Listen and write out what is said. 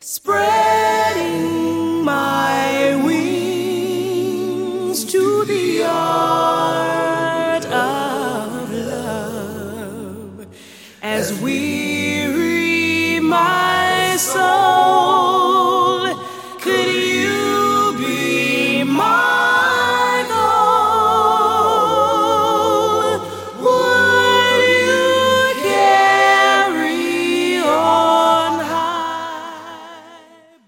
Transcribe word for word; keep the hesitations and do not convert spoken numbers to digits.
Spreading my wings to the art of love, as weary my soul